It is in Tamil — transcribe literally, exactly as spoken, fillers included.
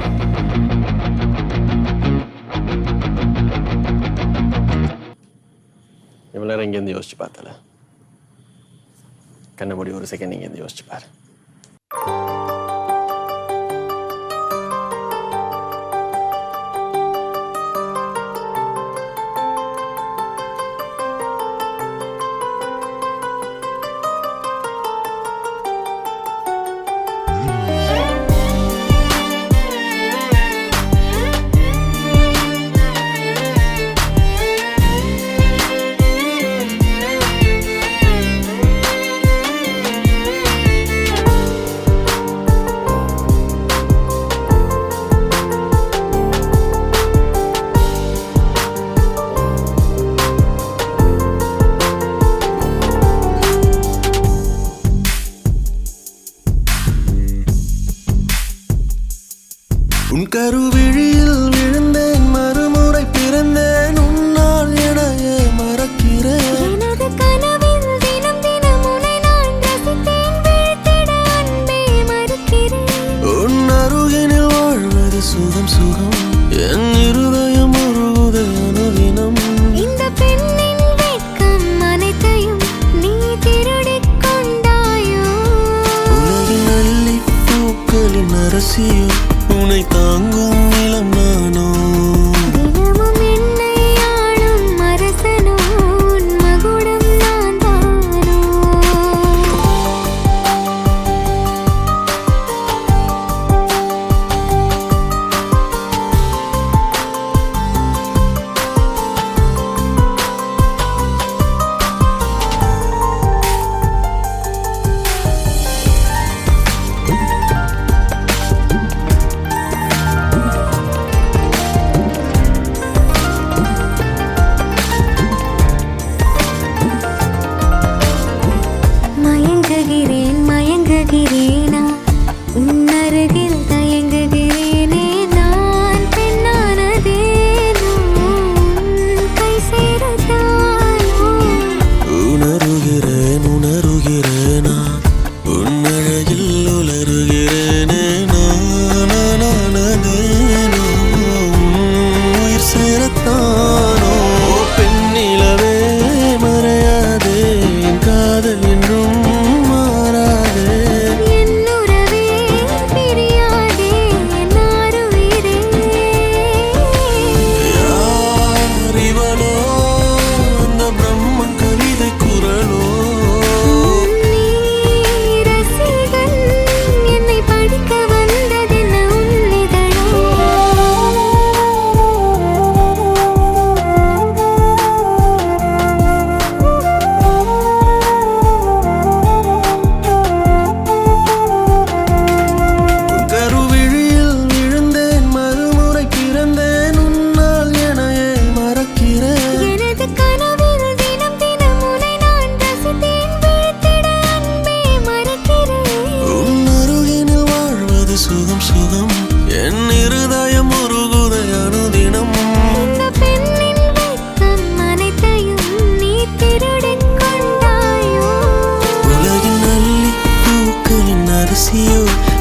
இவ்வளோ நேரம் இங்கேருந்து யோசிச்சு பார்த்தல, கண்ணை மூடி ஒரு செகண்ட் இங்கேருந்து யோசிச்சு பாரு. உன் கருவிழியில் விழுந்தேன், மறுமுறை பிறந்தேன், உன்னால் எனையே மறக்கிறேன். எனது கனவில் தினம் தினம் உன்னை நான் ரசித்தேன், வீழ்த்திட அன்பே மறுக்கிறேன். உன் அருகினில் வாழ்வது சுகம் சுகம், என் இருதயம் உருகுதே அனுதினம். இந்த பெண்ணின் வெட்கம் அனைத்தையும் நீ திருடிக் கொண்டாயோ. உலகின் அள்ளி பூக்களின் அரசியோ, உன்னை தாங்கும் நிலம் நானோ. தினமும் என்னை ஆளும் அரசனோ, உன் மகுடம் நான் தானோ. மயங்குகிறேன் மயங்குகிறேனா, உன் அருகில் தயங்குகிறேனே. நான் பெண்ணானதேனோ, உன் கை சேரத்தானோ. உணருகிறேன் உணருகிறேனா, உன் அழகில் உலருகிறேனே. நானானதேனோ, உயிர் சேரத்தானோ. பெண்ணிலவே மறையாதே, என் காதல் என்றும் மாறாதே. என்னுறவே பிரியாதே, என் ஆருயிரே. யார் இவளோ, அந்த பிரம்மன் கவிதை குரலோ. நீ ரசிகன், என்னை படிக்க வந்ததென்ன உன் இதழோ. உன் கருவிழியில் விழுந்தேன், மறுமுறை பிறந்தேன், உன்னால் எனையே மறக்கிறேன். எனது கனவில் தினம் தினம் உன்னை நான் ரசித்தேன், வீழ்த்திட அன்பே மறுக்கிறேன். உன் அருகினில் வாழ்வது சுகம் சுகம், என் இருதயம் உருகுதே அனுதினம். இந்த பெண்ணின் வெட்கம் அனைத்தையும் நீ திருடிக் கொண்டாயோ. உலகின் அள்ளி பூக்களின் அரசியோ,